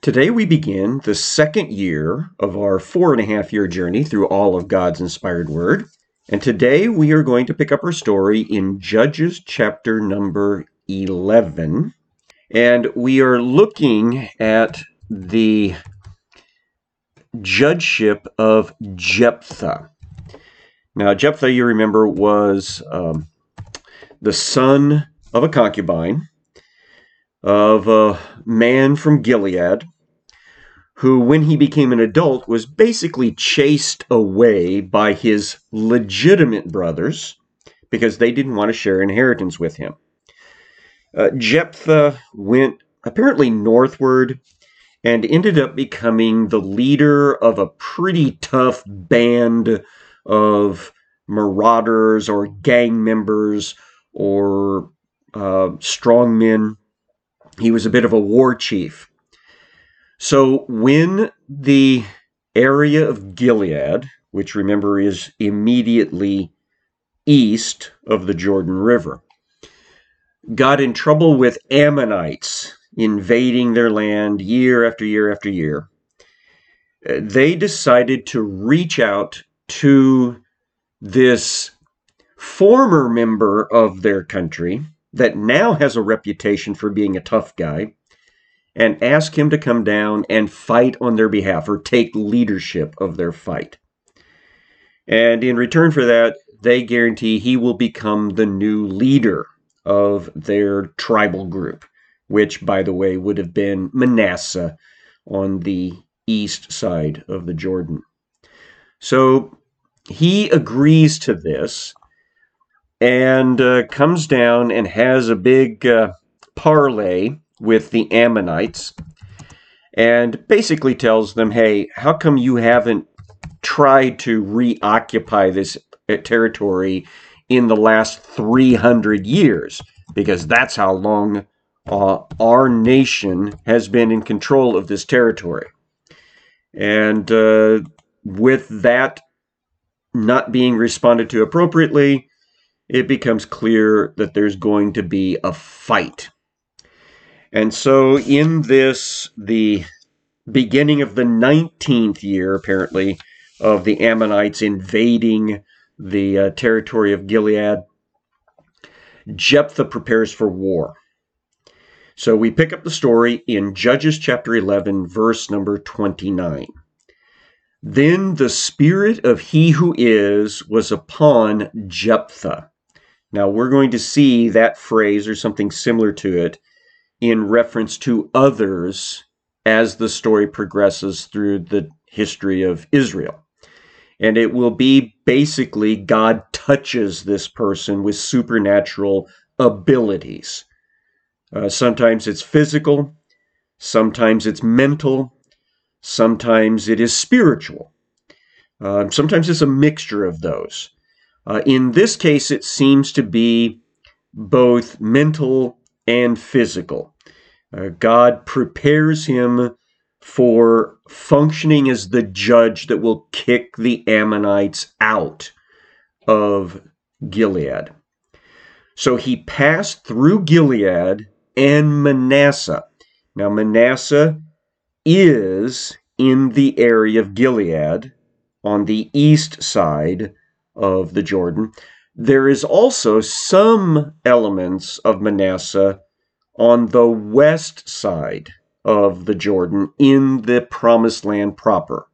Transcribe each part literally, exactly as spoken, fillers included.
Today we begin the second year of our four and a half year journey through all of God's inspired word. And today we are going to pick up our story in Judges chapter number eleven. And we are looking at the judgeship of Jephthah. Now, Jephthah, you remember, was um, the son of a concubine of a man from Gilead, who, when he became an adult, was basically chased away by his legitimate brothers because they didn't want to share inheritance with him. Uh, Jephthah went apparently northward and ended up becoming the leader of a pretty tough band of marauders or gang members or uh, strongmen. He was a bit of a war chief. So when the area of Gilead, which remember is immediately east of the Jordan River, got in trouble with Ammonites invading their land year after year after year, they decided to reach out to this former member of their country that now has a reputation for being a tough guy, and ask him to come down and fight on their behalf or take leadership of their fight. And in return for that, they guarantee he will become the new leader of their tribal group, which, by the way, would have been Manasseh on the east side of the Jordan. So he agrees to this and uh, comes down and has a big uh, parley with the Ammonites and basically tells them, hey, how come you haven't tried to reoccupy this territory in the last three hundred years? Because that's how long uh, our nation has been in control of this territory. And uh, with that not being responded to appropriately, it becomes clear that there's going to be a fight. And so in this, the beginning of the nineteenth year, apparently, of the Ammonites invading the uh, territory of Gilead, Jephthah prepares for war. So we pick up the story in Judges chapter eleven, verse number twenty-nine. Then the spirit of he who is was upon Jephthah. Now we're going to see that phrase or something similar to it in reference to others as the story progresses through the history of Israel. And it will be basically God touches this person with supernatural abilities. Uh, sometimes it's physical, sometimes it's mental, sometimes it is spiritual. Uh, sometimes it's a mixture of those. Uh, in this case, it seems to be both mental and physical. Uh, God prepares him for functioning as the judge that will kick the Ammonites out of Gilead. So he passed through Gilead and Manasseh. Now, Manasseh is in the area of Gilead on the east side of the Jordan. There is also some elements of Manasseh on the west side of the Jordan in the promised land proper.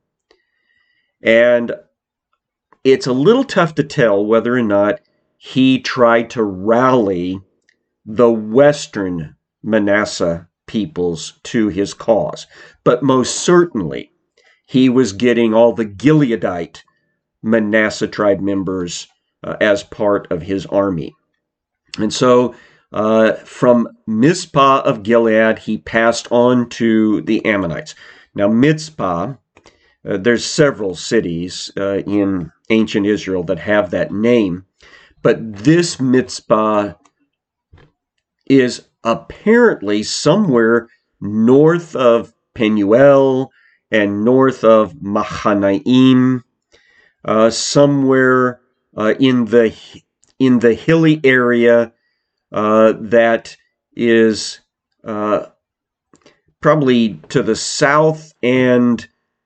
And it's a little tough to tell whether or not he tried to rally the western Manasseh peoples to his cause. But most certainly, he was getting all the Gileadite Manasseh tribe members uh, as part of his army. And so uh, from Mizpah of Gilead, he passed on to the Ammonites. Now, Mizpah, uh, there's several cities uh, in ancient Israel that have that name, but this Mizpah is apparently somewhere north of Penuel and north of Mahanaim, uh, somewhere uh, in the in the hilly area uh, that is uh, probably to the south and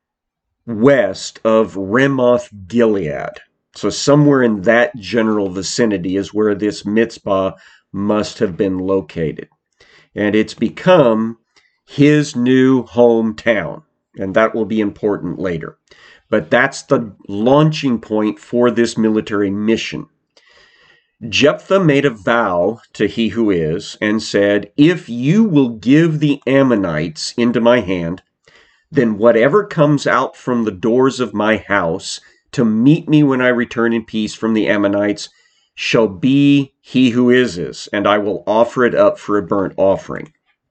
west of Ramoth Gilead. So somewhere in that general vicinity is where this Mizpah must have been located. And it's become his new hometown. And that will be important later. But that's the launching point for this military mission. Jephthah made a vow to he who is and said, if you will give the Ammonites into my hand, then whatever comes out from the doors of my house to meet me when I return in peace from the Ammonites shall be he who is's, and I will offer it up for a burnt offering.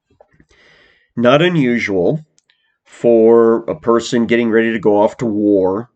Not unusual for a person getting ready to go off to war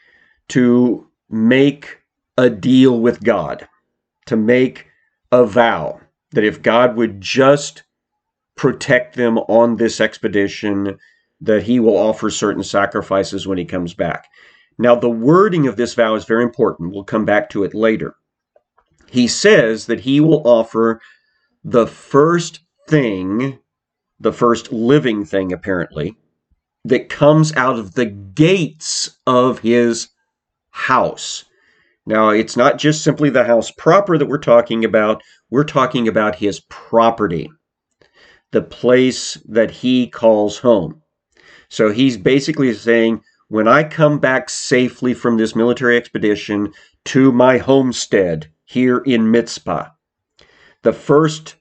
to make a deal with God, to make a vow that if God would just protect them on this expedition, that he will offer certain sacrifices when he comes back. Now, the wording of this vow is very important. We'll come back to it later. He says that he will offer the first thing, the first living thing, apparently, that comes out of the gates of his house. Now, it's not just simply the house proper that we're talking about. We're talking about his property, the place that he calls home. So he's basically saying, when I come back safely from this military expedition to my homestead here in Mizpah, the first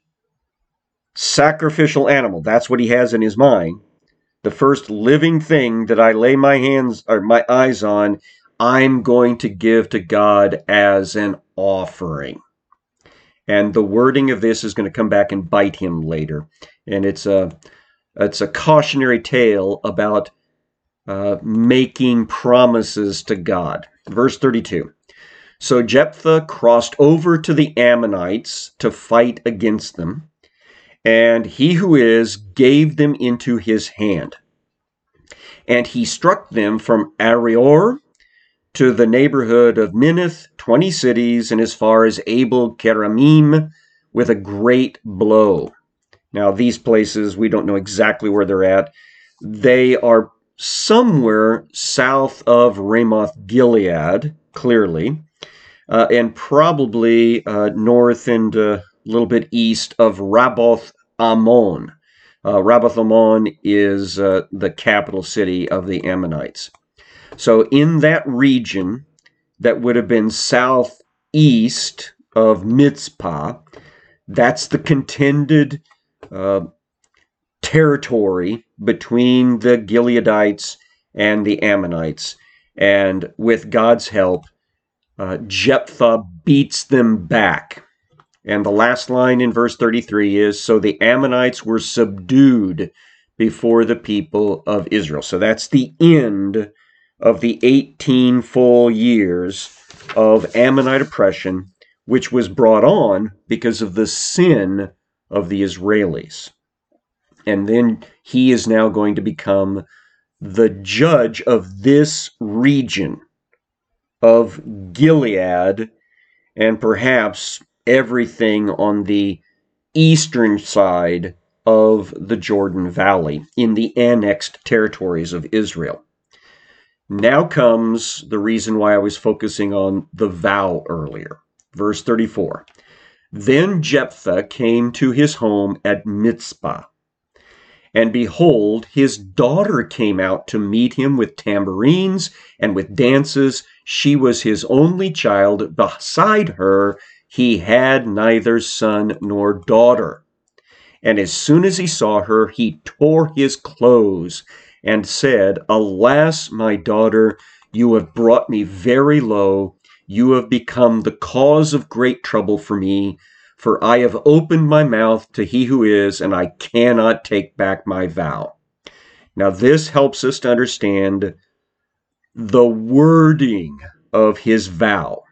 sacrificial animal, that's what he has in his mind, the first living thing that I lay my hands or my eyes on, I'm going to give to God as an offering. And the wording of this is going to come back and bite him later. And it's a, it's a cautionary tale about uh, making promises to God. Verse thirty-two. So Jephthah crossed over to the Ammonites to fight against them, and he who is gave them into his hand. And he struck them from Arior to the neighborhood of Minnith, twenty cities, and as far as Abel Keramim, with a great blow. Now, these places, we don't know exactly where they're at. They are somewhere south of Ramoth Gilead, clearly, uh, and probably uh, north and uh, a little bit east of Rabbath Ammon. Uh, Rabbath Ammon is uh, the capital city of the Ammonites. So in that region that would have been southeast of Mizpah, that's the contended uh, territory between the Gileadites and the Ammonites. And with God's help, uh, Jephthah beats them back. And the last line in verse thirty-three is, so the Ammonites were subdued before the people of Israel. So that's the end of the eighteen full years of Ammonite oppression, which was brought on because of the sin of the Israelis. And then he is now going to become the judge of this region of Gilead and perhaps everything on the eastern side of the Jordan Valley in the annexed territories of Israel. Now comes the reason why I was focusing on the vow earlier. Verse thirty-four. Then Jephthah came to his home at Mizpah. And behold, his daughter came out to meet him with tambourines and with dances. She was his only child. Beside her, he had neither son nor daughter. And as soon as he saw her, he tore his clothes and said, Alas, my daughter, you have brought me very low. You have become the cause of great trouble for me. For I have opened my mouth to he who is, and I cannot take back my vow. Now this helps us to understand the wording of his vow.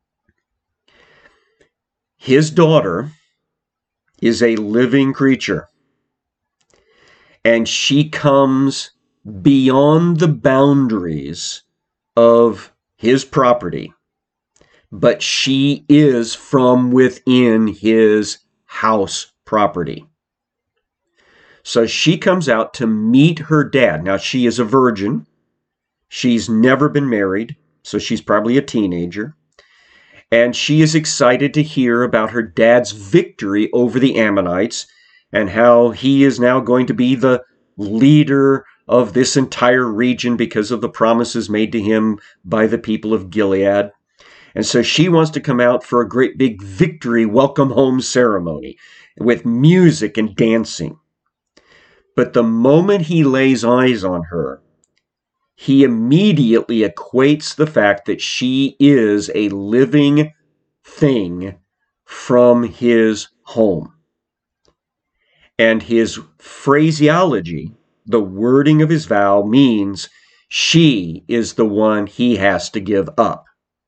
His daughter is a living creature, and she comes beyond the boundaries of his property, but she is from within his house property. So she comes out to meet her dad. Now, she is a virgin. She's never been married, so she's probably a teenager. And she is excited to hear about her dad's victory over the Ammonites and how he is now going to be the leader of this entire region because of the promises made to him by the people of Gilead. And so she wants to come out for a great big victory welcome home ceremony with music and dancing. But the moment he lays eyes on her, he immediately equates the fact that she is a living thing from his home. And his phraseology, the wording of his vow, means she is the one he has to give up.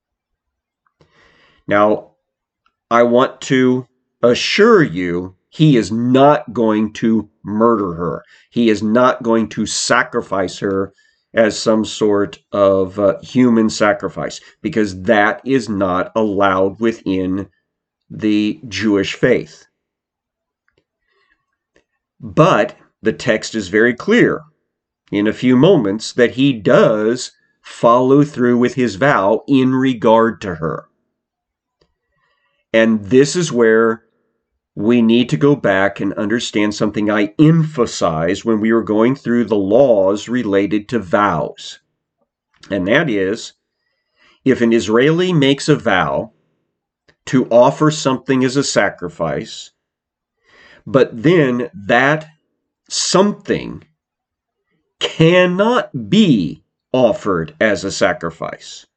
Now, I want to assure you, he is not going to murder her. He is not going to sacrifice her as some sort of uh, human sacrifice, because that is not allowed within the Jewish faith. But the text is very clear in a few moments that he does follow through with his vow in regard to her. And this is where we need to go back and understand something I emphasized when we were going through the laws related to vows. And that is, if an Israeli makes a vow to offer something as a sacrifice, but then that something cannot be offered as a sacrifice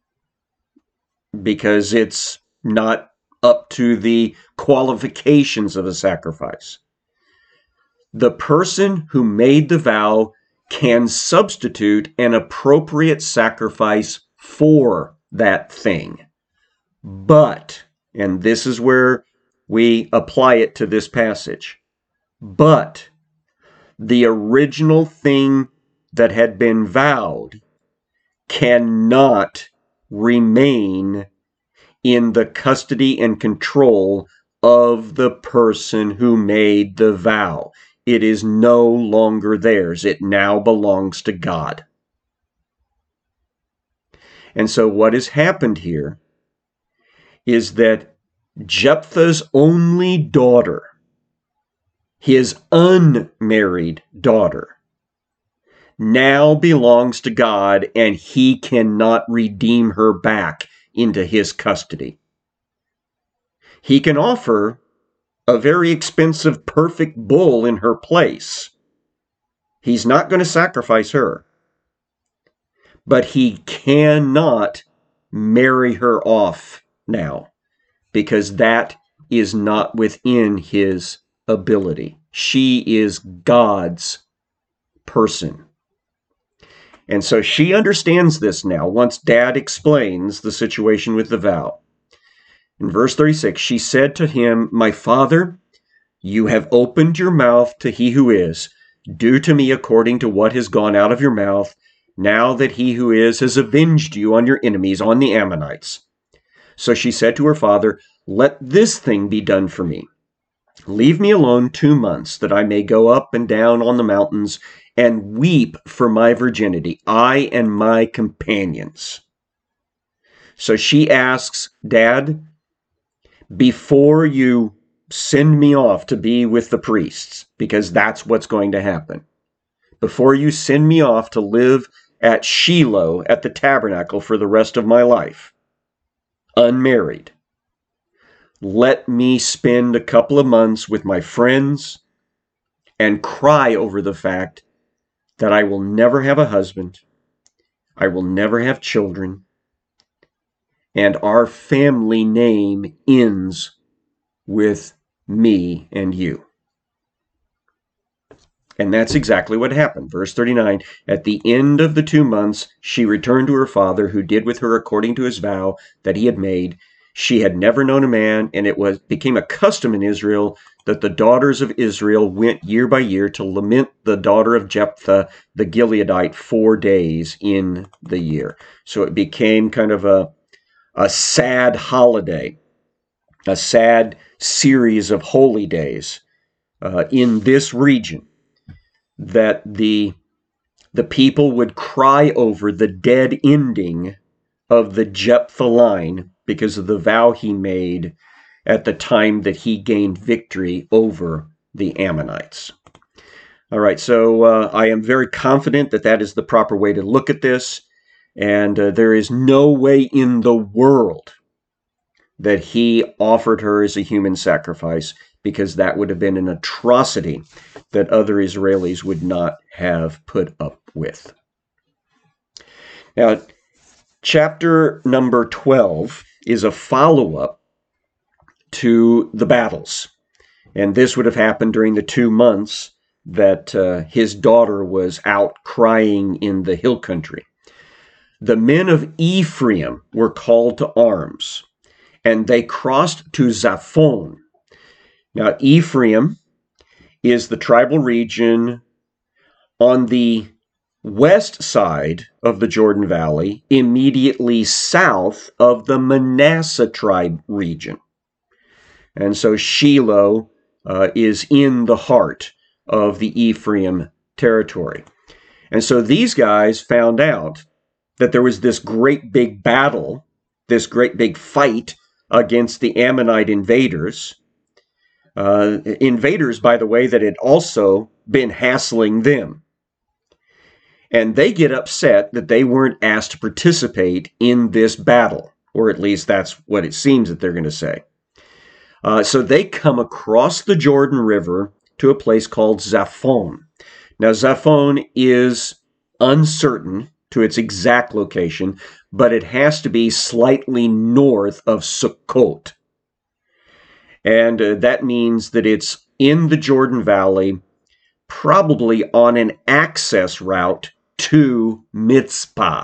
because it's not up to the qualifications of a sacrifice, the person who made the vow can substitute an appropriate sacrifice for that thing. But, and this is where we apply it to this passage, but the original thing that had been vowed cannot remain in the custody and control of the person who made the vow. It is no longer theirs. It now belongs to God. And so what has happened here is that Jephthah's only daughter, his unmarried daughter, now belongs to God, and he cannot redeem her back into his custody. He can offer a very expensive, perfect bull in her place. He's not going to sacrifice her. But he cannot marry her off now, because that is not within his ability. She is God's person. And so she understands this now once Dad explains the situation with the vow. In verse thirty-six, she said to him, "My father, you have opened your mouth to he who is. Do to me according to what has gone out of your mouth, now that he who is has avenged you on your enemies, on the Ammonites." So she said to her father, "Let this thing be done for me. Leave me alone two months, that I may go up and down on the mountains and weep for my virginity, I and my companions." So she asks, "Dad, before you send me off to be with the priests, because that's what's going to happen, before you send me off to live at Shiloh at the tabernacle for the rest of my life, unmarried, let me spend a couple of months with my friends and cry over the fact that I will never have a husband, I will never have children, and our family name ends with me and you." And that's exactly what happened. Verse thirty-nine, at the end of the two months, she returned to her father, who did with her according to his vow that he had made. She had never known a man, and it was became a custom in Israel that the daughters of Israel went year by year to lament the daughter of Jephthah the Gileadite four days in the year. So it became kind of a, a sad holiday, a sad series of holy days uh, in this region. that the, the people would cry over the dead ending of the Jephthah line because of the vow he made at the time that he gained victory over the Ammonites. All right, so uh, I am very confident that that is the proper way to look at this, and uh, there is no way in the world that he offered her as a human sacrifice, because that would have been an atrocity that other Israelis would not have put up with. Now, chapter number twelve is a follow-up to the battles, and this would have happened during the two months that uh, his daughter was out crying in the hill country. The men of Ephraim were called to arms, and they crossed to Zaphon. Now, Ephraim is the tribal region on the west side of the Jordan Valley, immediately south of the Manasseh tribe region. And so Shiloh uh, is in the heart of the Ephraim territory. And so these guys found out that there was this great big battle, this great big fight against the Ammonite invaders. Uh, invaders, by the way, that had also been hassling them. And they get upset that they weren't asked to participate in this battle, or at least that's what it seems that they're going to say. Uh, so they come across the Jordan River to a place called Zaphon. Now, Zaphon is uncertain to its exact location, but it has to be slightly north of Sukkot. And uh, that means that it's in the Jordan Valley, probably on an access route to Mizpah.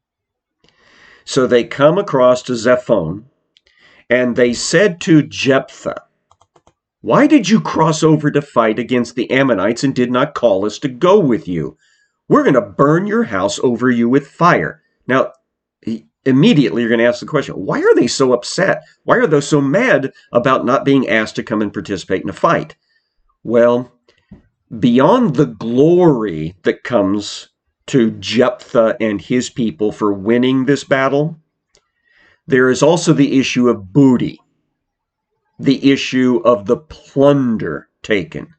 So they come across to Zaphon, and they said to Jephthah, "Why did you cross over to fight against the Ammonites and did not call us to go with you? We're going to burn your house over you with fire." Now, immediately you're going to ask the question, why are they so upset? Why are they so mad about not being asked to come and participate in a fight? Well, beyond the glory that comes to Jephthah and his people for winning this battle, there is also the issue of booty, the issue of the plunder taken.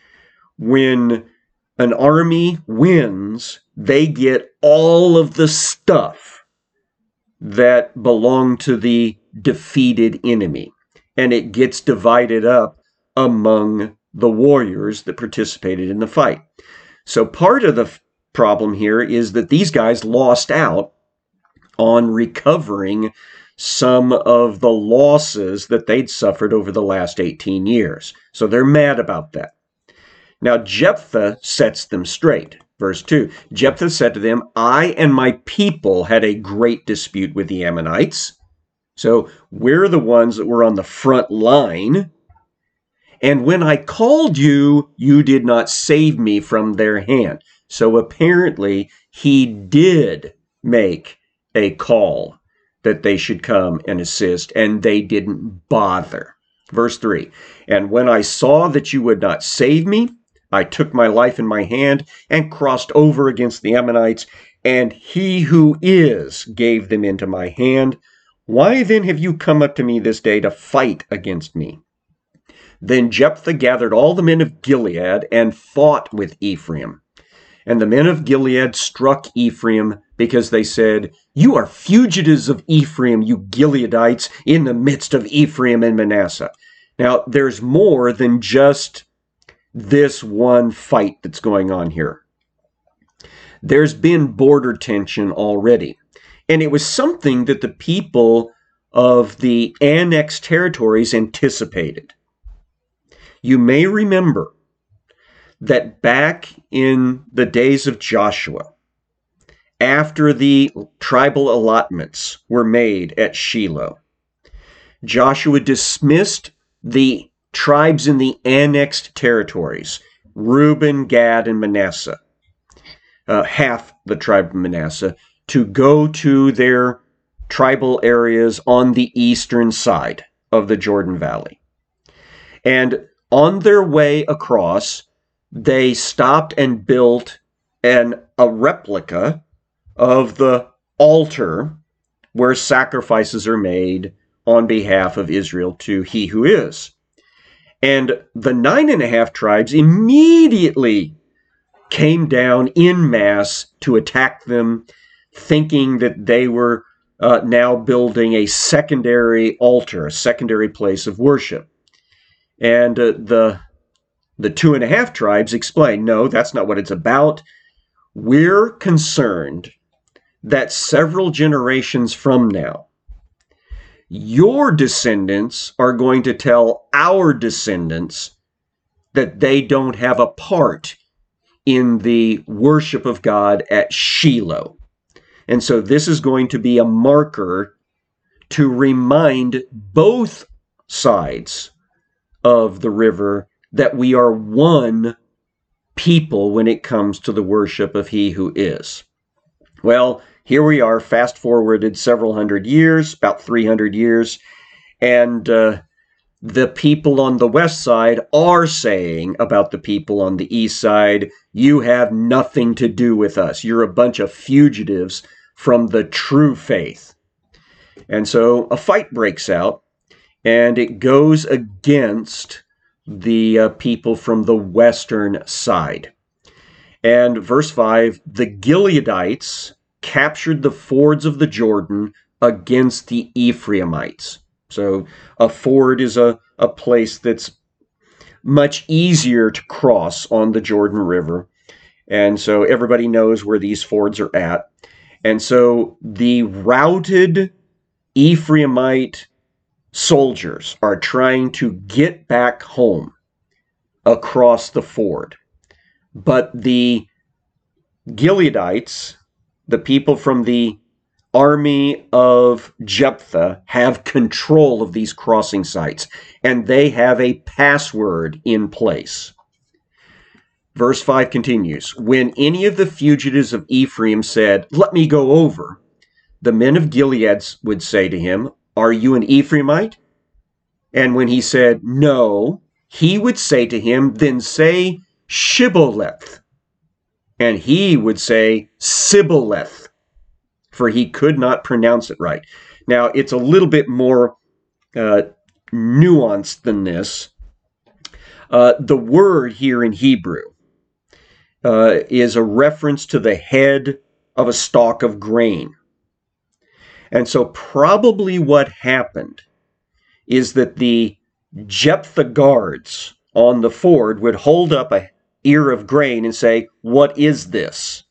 When an army wins, they get all of the stuff that belong to the defeated enemy, and it gets divided up among the warriors that participated in the fight. So part of the f- problem here is that these guys lost out on recovering some of the losses that they'd suffered over the last eighteen years. So they're mad about that. Now, Jephthah sets them straight. Verse two, Jephthah said to them, "I and my people had a great dispute with the Ammonites." So we're the ones that were on the front line. "And when I called you, you did not save me from their hand." So apparently he did make a call that they should come and assist, and they didn't bother. Verse three, "And when I saw that you would not save me, I took my life in my hand and crossed over against the Ammonites, and he who is gave them into my hand. Why then have you come up to me this day to fight against me?" Then Jephthah gathered all the men of Gilead and fought with Ephraim. And the men of Gilead struck Ephraim because they said, "You are fugitives of Ephraim, you Gileadites, in the midst of Ephraim and Manasseh." Now, there's more than just this one fight that's going on here. There's been border tension already. And it was something that the people of the annexed territories anticipated. You may remember that back in the days of Joshua, after the tribal allotments were made at Shiloh, Joshua dismissed the tribes in the annexed territories, Reuben, Gad, and Manasseh, uh, half the tribe of Manasseh, to go to their tribal areas on the eastern side of the Jordan Valley. And on their way across, they stopped and built an, a replica of the altar where sacrifices are made on behalf of Israel to He who is. And the nine and a half tribes immediately came down in mass to attack them, thinking that they were uh, now building a secondary altar, a secondary place of worship. And uh, the, the two and a half tribes explained, no, that's not what it's about. We're concerned that several generations from now, your descendants are going to tell our descendants that they don't have a part in the worship of God at Shiloh. And so this is going to be a marker to remind both sides of the river that we are one people when it comes to the worship of He who is. Well, here we are, fast forwarded several hundred years, about three hundred years, and uh, the people on the west side are saying about the people on the east side, you have nothing to do with us. You're a bunch of fugitives from the true faith. And so a fight breaks out, and it goes against the uh, people from the western side. And verse five, the Gileadites captured the fords of the Jordan against the Ephraimites. So a ford is a, a place that's much easier to cross on the Jordan River. And so everybody knows where these fords are at. And so the routed Ephraimite soldiers are trying to get back home across the ford. But the Gileadites, the people from the army of Jephthah, have control of these crossing sites, and they have a password in place. Verse five continues, when any of the fugitives of Ephraim said, let me go over, the men of Gilead would say to him, are you an Ephraimite? And when he said, no, he would say to him, then say Shibboleth. And he would say Sibboleth, for he could not pronounce it right. Now, it's a little bit more uh, nuanced than this. Uh, the word here in Hebrew uh, is a reference to the head of a stalk of grain. And so probably what happened is that the Jephthah guards on the ford would hold up a ear of grain and say, what is this?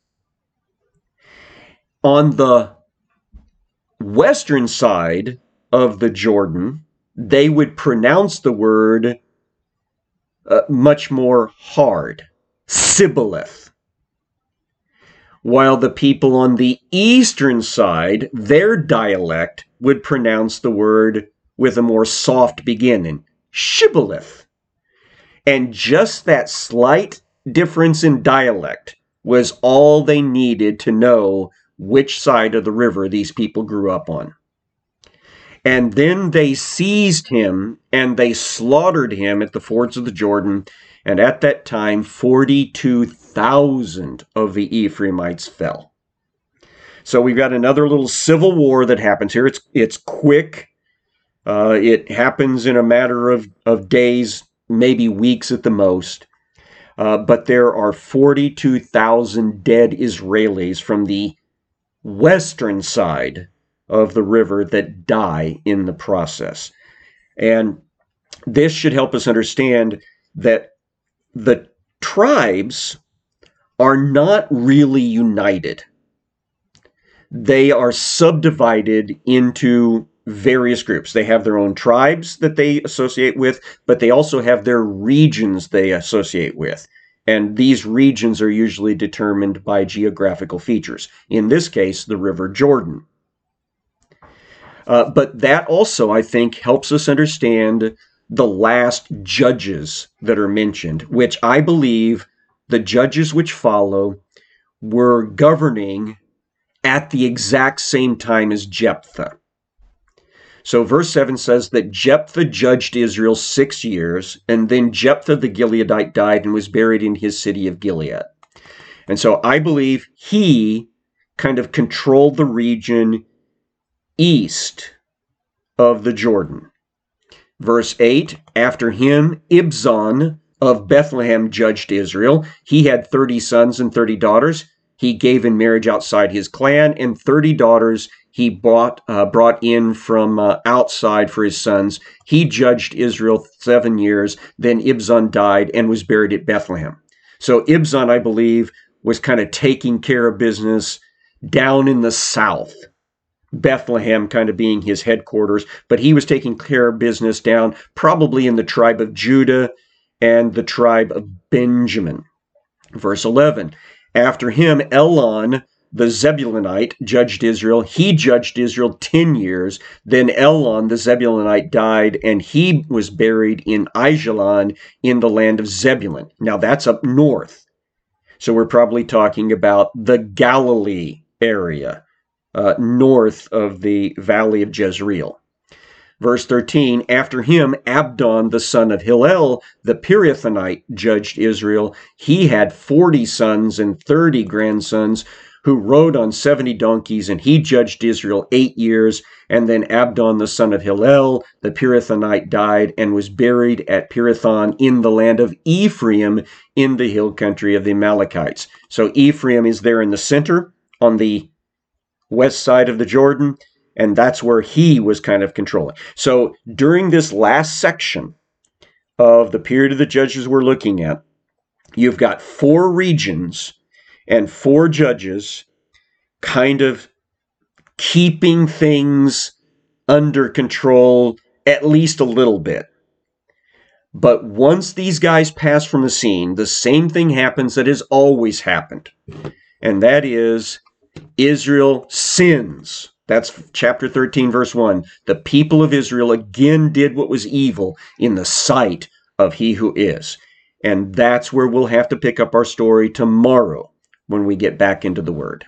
On the western side of the Jordan, they would pronounce the word uh, much more hard, Sibboleth. While the people on the eastern side, their dialect would pronounce the word with a more soft beginning, Shibboleth. And just that slight difference in dialect was all they needed to know which side of the river these people grew up on. And then they seized him and they slaughtered him at the fords of the Jordan. And at that time, forty-two thousand of the Ephraimites fell. So we've got another little civil war that happens here. It's, it's quick. Uh, it happens in a matter of, of days, maybe weeks at the most. Uh, but there are forty-two thousand dead Israelis from the western side of the river that die in the process. And this should help us understand that the tribes are not really united. They are subdivided into various groups. They have their own tribes that they associate with, but they also have their regions they associate with. And these regions are usually determined by geographical features. In this case, the River Jordan. Uh, but that also, I think, helps us understand the last judges that are mentioned, which I believe the judges which follow were governing at the exact same time as Jephthah. So verse seven says that Jephthah judged Israel six years, and then Jephthah the Gileadite died and was buried in his city of Gilead. And so I believe he kind of controlled the region east of the Jordan. Verse eight, after him, Ibzan of Bethlehem judged Israel. He had thirty sons and thirty daughters. He gave in marriage outside his clan, and thirty daughters he bought, uh, brought in from uh, outside for his sons. He judged Israel seven years. Then Ibzan died and was buried at Bethlehem. So Ibzan, I believe, was kind of taking care of business down in the south. Bethlehem kind of being his headquarters, but he was taking care of business down probably in the tribe of Judah and the tribe of Benjamin. Verse eleven, after him, Elon, the Zebulunite, judged Israel. He judged Israel ten years. Then Elon, the Zebulunite, died, and he was buried in Aijalon in the land of Zebulun. Now that's up north. So we're probably talking about the Galilee area, uh, north of the valley of Jezreel. Verse thirteen, after him, Abdon, the son of Hillel, the Pirathonite, judged Israel. He had forty sons and thirty grandsons who rode on seventy donkeys, and he judged Israel eight years. And then Abdon, the son of Hillel, the Pirathonite, died and was buried at Pirathon in the land of Ephraim in the hill country of the Amalekites. So Ephraim is there in the center on the west side of the Jordan, and that's where he was kind of controlling. So during this last section of the period of the judges we're looking at, you've got four regions and four judges kind of keeping things under control at least a little bit. But once these guys pass from the scene, the same thing happens that has always happened. And that is Israel sins. That's chapter thirteen, verse one. The people of Israel again did what was evil in the sight of he who is. And that's where we'll have to pick up our story tomorrow when we get back into the Word.